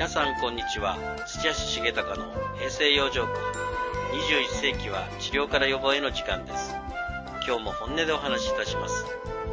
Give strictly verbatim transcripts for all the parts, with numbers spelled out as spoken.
皆さんこんにちは。土屋市重隆の平成養生訓。にじゅういっ世紀は治療から予防への時間です。今日も本音でお話しいたします。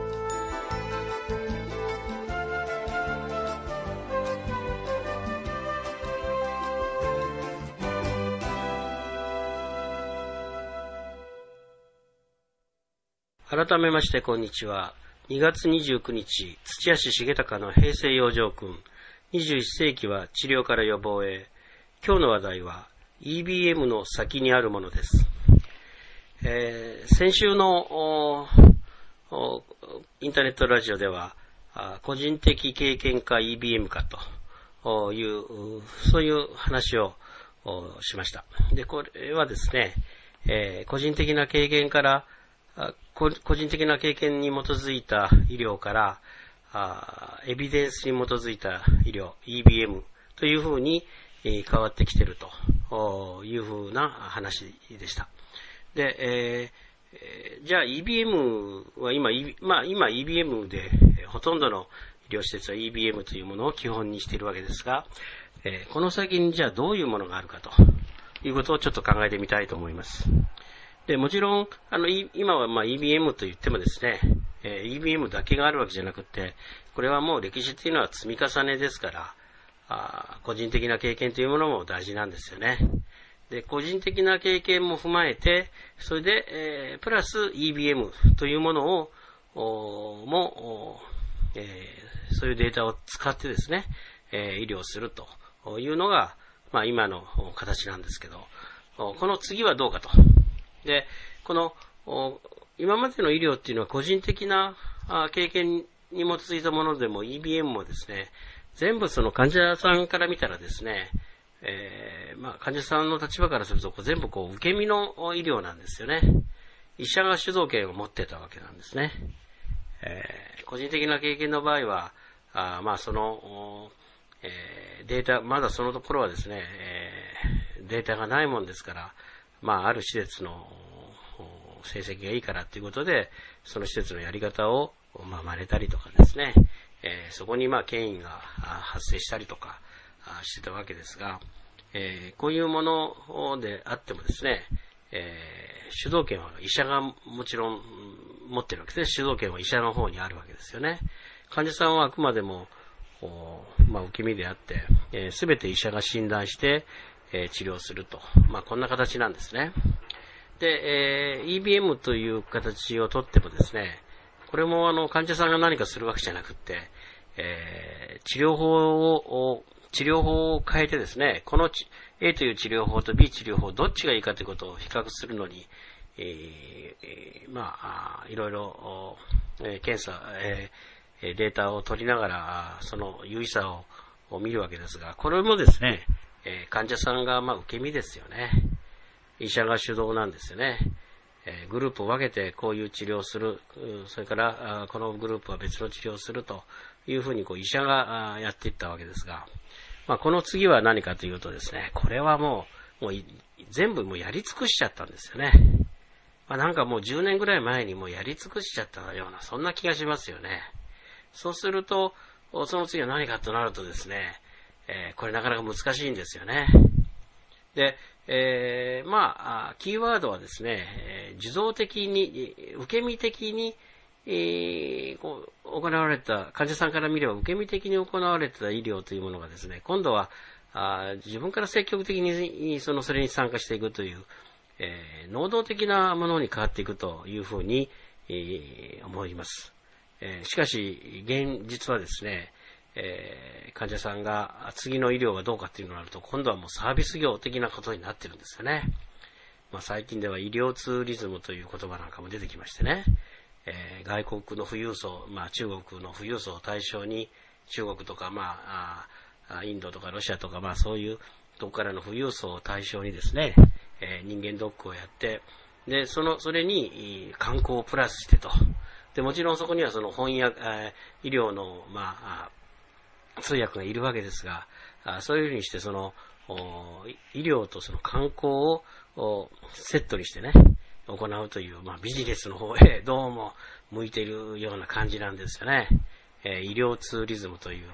改めましてこんにちは。にがつにじゅうくにち、土屋市重隆の平成養生訓。にじゅういっ世紀は治療から予防へ。今日の話題は イービーエム の先にあるものです。えー、先週のインターネットラジオでは個人的経験か イービーエム かというそういう話をしました。で、これはですね、えー、個人的な経験から個人的な経験に基づいた医療からあエビデンスに基づいた医療 イービーエム というふうに、えー、変わってきているというふうな話でした。で、えー、じゃあ イービーエム は今、まあ、今 イービーエム でほとんどの医療施設は イービーエム というものを基本にしているわけですが、えー、この先にじゃあどういうものがあるかということをちょっと考えてみたいと思います。で、もちろん、あの、今はまあ イービーエム と言ってもですね、えー、イービーエム だけがあるわけじゃなくて、これはもう歴史というのは積み重ねですから、あ個人的な経験というものも大事なんですよね。で、個人的な経験も踏まえて、それで、えー、プラス イービーエム というものを、も、えー、そういうデータを使ってですね、えー、医療するというのが、まあ今の形なんですけど、この次はどうかと。で、この、今までの医療っていうのは個人的な経験に基づいたものでも イービーエム もですね、全部その患者さんから見たらですね、えー、まあ患者さんの立場からすると全部こう受け身の医療なんですよね。医者が主導権を持ってたわけなんですね。えー、個人的な経験の場合は、あまあその、えー、データ、まだそのところはですね、えー、データがないもんですから、まあ、ある施設の成績がいいからということで、その施設のやり方を、まあ、真似たりとかですね、えー、そこにまあ、権威が発生したりとかしてたわけですが、えー、こういうものであってもですね、えー、主導権は医者がもちろん持ってるわけですね。主導権は医者の方にあるわけですよね。患者さんはあくまでも、まあ、受け身であって、えー、全て医者が診断して、えー、治療すると。まあ、こんな形なんですね。で、えー、イービーエム という形をとってもですね、これもあの、患者さんが何かするわけじゃなくって、えー、治療法を、治療法を変えてですね、この A という治療法と B 治療法、どっちがいいかということを比較するのに、えー、まあ、いろいろ、えー、検査、えー、データを取りながら、その有意差を、を見るわけですが、これもですね、えー、患者さんがまあ受け身ですよね。医者が主導なんですよね。えー、グループを分けてこういう治療をする、それからこのグループは別の治療をするというふうにこう医者がやっていったわけですが、まあ、この次は何かというとですね、これはもう、もう全部もうやり尽くしちゃったんですよね。まあ、なんかもうじゅうねんぐらい前にもうやり尽くしちゃったような、そんな気がしますよね。そうすると、その次は何かとなるとですね、えー、これなかなか難しいんですよね。で、えー、まあ、キーワードはですね、えー、受動的に、受け身的に、えー、こう行われた、患者さんから見れば受け身的に行われた医療というものがですね、今度はあ自分から積極的にそのそれに参加していくという、えー、能動的なものに変わっていくというふうに、えー、思います。えー、しかし、現実はですね、えー、患者さんが次の医療がどうかっていうのがあると、今度はもうサービス業的なことになってるんですよね。まあ、最近では医療ツーリズムという言葉なんかも出てきましてね、えー、外国の富裕層、まあ、中国の富裕層を対象に、中国とか、まあ、あインドとかロシアとか、まあそういうとこからの富裕層を対象にですね、えー、人間ドックをやって、で、その、それに観光をプラスしてと。で、もちろんそこにはその翻訳、えー、医療の、まあ、通訳がいるわけですが、そういうふうにしてその医療とその観光をセットにしてね、行うという、まあ、ビジネスの方へどうも向いているような感じなんですよね。えー、医療ツーリズムという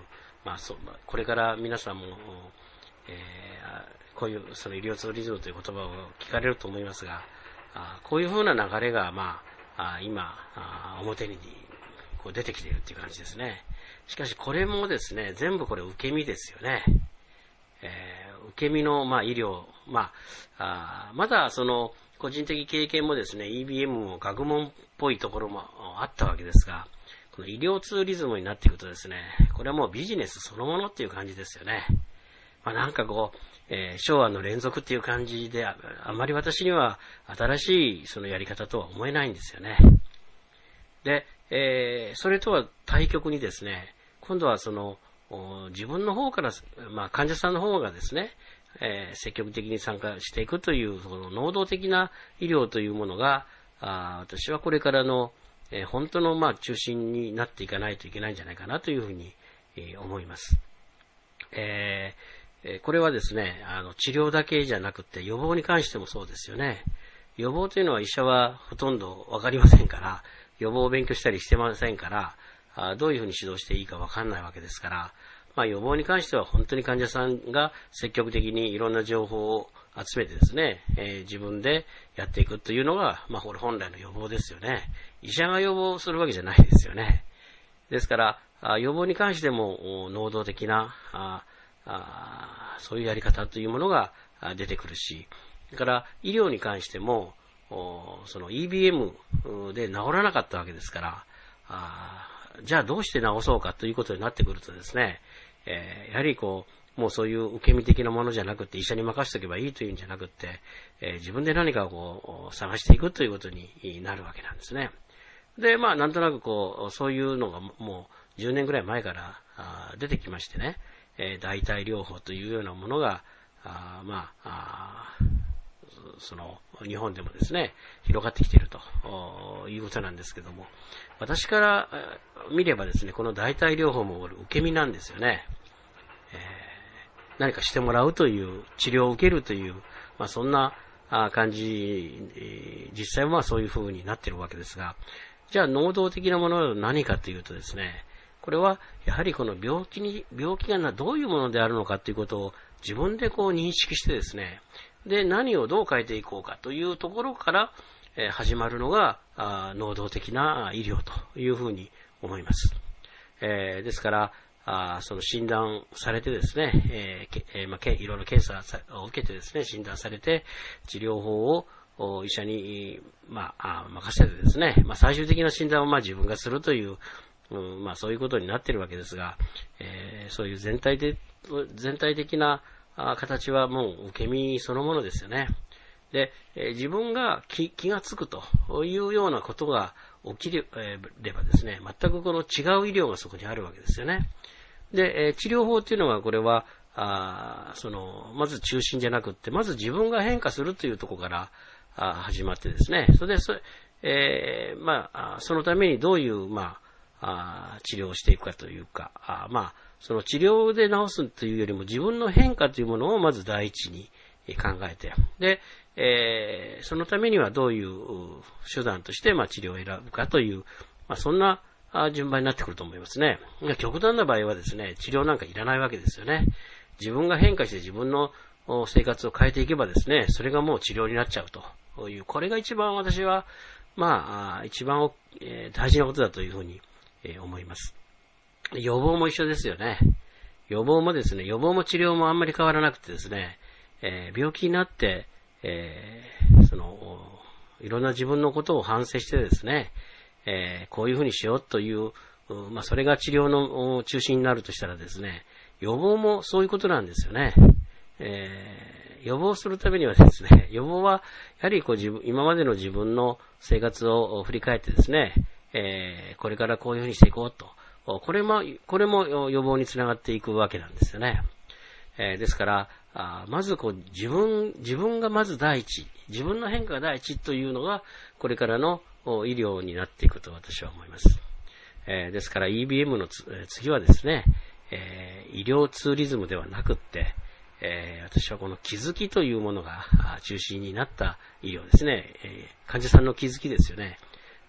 まあそう、これから皆さんも、えー、こういうその医療ツーリズムという言葉を聞かれると思いますが、あこういうふうな流れが、まあ、あ今あ表にこう出てきているという感じですね。しかしこれもですね、全部これ受け身ですよね。えー、受け身の、まあ、医療、まあ、あまだその個人的経験もですね、イービーエム も学問っぽいところもあったわけですが、この医療ツーリズムになっていくとですね、これはもうビジネスそのものっていう感じですよね。まあ、なんかこう、えー、昭和の連続っていう感じで あ, あまり私には新しいそのやり方とは思えないんですよね。で、えー、それとは対極にですね、今度はその自分の方から、まあ、患者さんの方がですね、えー、積極的に参加していくというその能動的な医療というものが、あ私はこれからの、えー、本当のまあ中心になっていかないといけないんじゃないかなというふうに、えー、思います。えー、これはですね、あの治療だけじゃなくて予防に関してもそうですよね。予防というのは医者はほとんどわかりませんから、予防を勉強したりしてませんから、あどういうふうに指導していいかわかんないわけですから、まあ、予防に関しては本当に患者さんが積極的にいろんな情報を集めてですね、えー、自分でやっていくというのが、まあ、本来の予防ですよね。医者が予防するわけじゃないですよね。ですから、あ予防に関しても能動的なああそういうやり方というものが出てくるし、それから医療に関してもその イービーエム で治らなかったわけですから、あじゃあどうして治そうかということになってくるとですね、えー、やはりこうもうそういう受け身的なものじゃなくて医者に任せておけばいいというんじゃなくて、えー、自分で何かこう探していくということになるわけなんですね。で、まあなんとなくこうそういうのがもうじゅうねんぐらい前から出てきましてね、えー、代替療法というようなものがあまあ、あその日本でもですね広がってきているということなんですけども、私から見ればですね、この代替療法も受け身なんですよね。えー、何かしてもらうという治療を受けるという、まあ、そんな感じ、実際はまあそういう風になっているわけですが、じゃあ能動的なものは何かというとですね、これはやはりこの病気に病気がどういうものであるのかということを自分でこう認識してですね、で何をどう変えていこうかというところから、えー、始まるのが能動的な医療というふうに思います。えー、ですからあその診断されてですね、えーえーまあ、いろいろ検査を受けてですね診断されて治療法を医者に、まあ、任せてですね、まあ、最終的な診断をまあ自分がするという、うんまあ、そういうことになっているわけですが、えー、そういう全体で全体的な形はもう受け身そのものですよね。で、えー、自分が 気, 気がつくというようなことが起きればですね、全くこの違う医療がそこにあるわけですよね。で、えー、治療法っていうのはこれはあそのまず中心じゃなくって、まず自分が変化するというところからあ始まってですね、それでそ、えー、まあそのためにどういうまああ治療をしていくかというか、あまあその治療で治すというよりも自分の変化というものをまず第一に考えて、で、えー、そのためにはどういう手段としてまあ治療を選ぶかという、まあ、そんな順番になってくると思いますね。極端な場合はですね、治療なんかいらないわけですよね。自分が変化して自分の生活を変えていけばですね、それがもう治療になっちゃうという、これが一番私はまあ一番大事なことだというふうに思います。予防も一緒ですよね。予防もですね、予防も治療もあんまり変わらなくてですね、えー、病気になって、えー、そのいろんな自分のことを反省してですね、えー、こういうふうにしようという、まあ、それが治療の中心になるとしたらですね、予防もそういうことなんですよね。えー、予防するためにはですね、予防はやはりこう自分今までの自分の生活を振り返ってですね、えー、これからこういうふうにしていこうと。これも、これも予防につながっていくわけなんですよね。えー、ですから、あまずこう自分、自分がまず第一、自分の変化が第一というのが、これからの医療になっていくと私は思います。えー、ですから イービーエム の次はですね、えー、医療ツーリズムではなくって、えー、私はこの気づきというものが中心になった医療ですね。えー、患者さんの気づきですよね。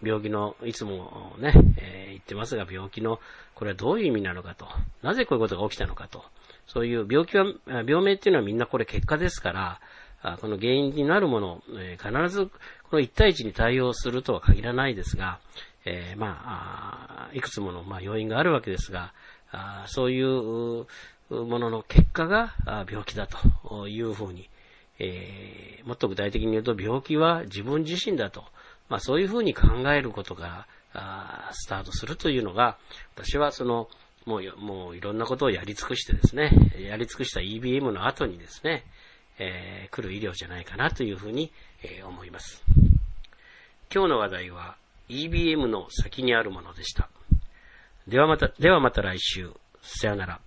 病気の、いつもね、えー、言ってますが、病気の、これはどういう意味なのかと。なぜこういうことが起きたのかと。そういう病気は、病名っていうのはみんなこれ結果ですから、この原因になるもの、えー、必ずこの一対一に対応するとは限らないですが、えー、まあ、いくつもの、まあ、要因があるわけですが、あそういうものの結果が病気だというふうに、えー、もっと具体的に言うと病気は自分自身だと、まあ、そういうふうに考えることがスタートするというのが、私はそのもう、もういろんなことをやり尽くしてですね、やり尽くした イービーエム の後にですね、えー、来る医療じゃないかなというふうに、えー、思います。今日の話題は イービーエム の先にあるものでした。ではまた、ではまた来週。さよなら。